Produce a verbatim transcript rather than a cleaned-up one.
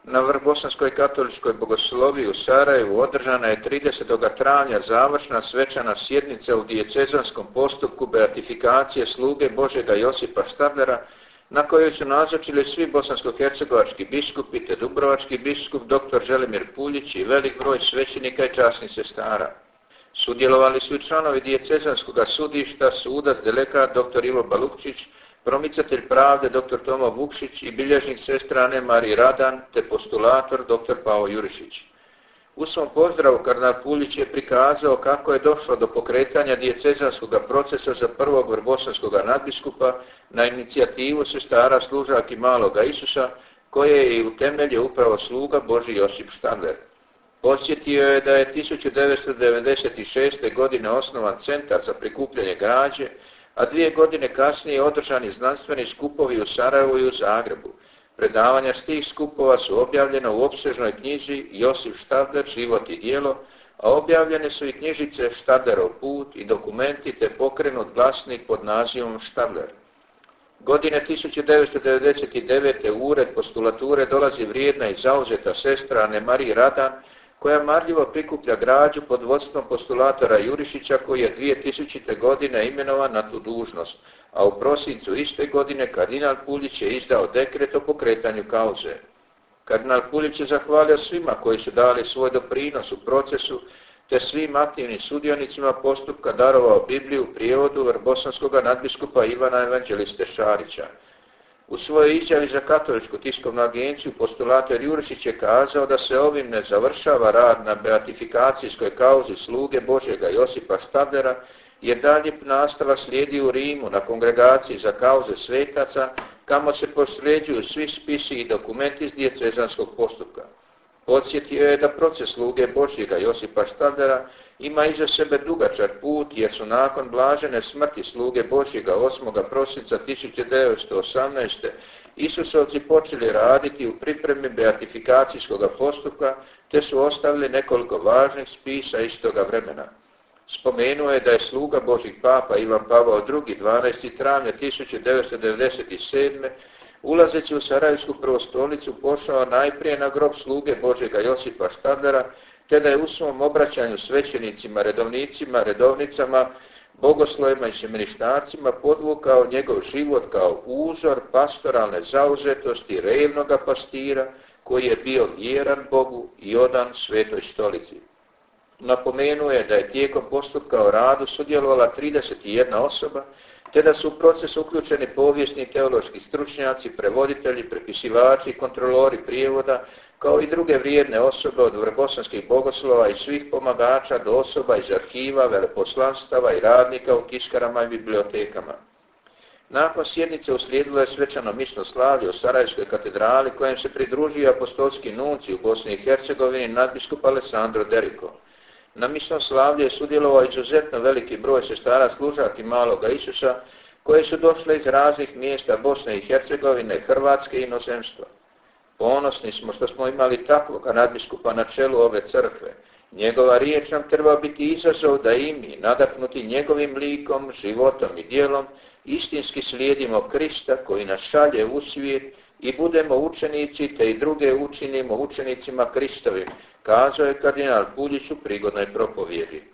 Na Vrbosanskoj katoličkoj bogosloviji u Sarajevu održana je tridesetog travnja završna svečana sjednica u diecezanskom postupku beatifikacije sluge Božjega Josipa Štadlera, na kojoj su nazočili svi bosansko-hercegovački biskupi te dubrovački biskup dr. Želimir Puljić i velik broj svećenika i časnih sestara. Sudjelovali su i članovi diecezanskog sudišta, sudac delegat dr. Ivo Balukčić, promicatelj pravde dr. Tomo Vukšić i bilježnik sestra Ane Marije Radan te postulator dr. Pavo Jurišić. U svom pozdravu kardinal Puljić je prikazao kako je došlo do pokretanja diecezanskog procesa za prvog vrbosanskog nadbiskupa na inicijativu sestara Služaki Maloga Isusa, koje je i utemeljio upravo sluga Božji Josip Štadler. Podsjetio je da je tisuću devetsto devedeset šeste. godine osnovan centar za prikupljanje građe, a dvije godine kasnije održani znanstveni skupovi u Sarajevu i u Zagrebu. Predavanja s tih skupova su objavljena u opsežnoj knjizi Josip Štadler, život i djelo, a objavljene su i knjižice Štadlerov put i dokumenti te pokrenut glasnik pod nazivom Štadler. Godine tisuću devetsto devedeset devete. u ured postulature dolazi vrijedna i zauzeta sestra Ane Marije Radan, koja marljivo prikuplja građu pod vodstvom postulatora Jurišića, koji je dvije tisućite. godine imenovan na tu dužnost, a u prosincu iste godine kardinal Puljić je izdao dekret o pokretanju kauze. Kardinal Puljić je zahvalio svima koji su dali svoj doprinos u procesu, te svim aktivnim sudionicima postupka darovao Bibliju u prijevodu vrbosanskog nadbiskupa Ivana Evanđeliste Šarića. U svojoj izjavi za katoličku tiskovnu agenciju postulator Jurišić je kazao da se ovim ne završava rad na beatifikacijskoj kauzi sluge Božjega Josipa Štadlera, jer dalje nastava slijedi u Rimu na kongregaciji za kauze svetaca, kamo se prosljeđuju svi spisi i dokumenti iz diecezanskog postupka. Podsjetio je da proces sluge Božjega Josipa Štadlera ima iza sebe dugačak put, jer su nakon blažene smrti sluge Božjega osmog prosinca tisuću devetsto osamnaeste. Isusovci počeli raditi u pripremi beatifikacijskog postupka, te su ostavili nekoliko važnih spisa istoga vremena. Spomenuo je da je sluga Božjih papa Ivan Pavao drugi. dvanaestog travnja tisuću devetsto devedeset sedme. ulazeći u Sarajevsku prvostolicu pošao najprije na grob sluge Božjega Josipa Štadlera, te da je u svom obraćanju svećenicima, redovnicima, redovnicama, bogoslovima i semeništarcima podvukao njegov život kao uzor pastoralne zauzetosti revnoga pastira koji je bio vjeran Bogu i odan Svetoj stolici. Napomenuo je da je tijekom postupka o radu sudjelovala trideset jedna osoba, te da su u proces uključeni povijesni teološki stručnjaci, prevoditelji, prepisivači, kontrolori prijevoda, kao i druge vrijedne osobe od vrbosanskih bogoslova i svih pomagača do osoba iz arhiva, veleposlanstava i radnika u tiskarama i bibliotekama. Nakon sjednice uslijedilo je svečano mišno slavlje u Sarajevskoj katedrali, kojem se pridružio apostolski nunci u Bosni i Hercegovini nadbiskup Alessandro Deriko. Na mišnom slavlju je sudjelovao izuzetno veliki broj sestara Služaki Maloga Isusa, koje su došle iz raznih mjesta Bosne i Hercegovine, Hrvatske i inozemstva. Ponosni smo što smo imali takvog nadbiskupa na čelu ove crkve. Njegova riječ nam treba biti izazov da i mi, nadahnuti njegovim likom, životom i djelom, istinski slijedimo Krista koji nas šalje u svijet i budemo učenici te i druge učinimo učenicima Kristovim, kazao je kardinal Puljić u prigodnoj propovjedi.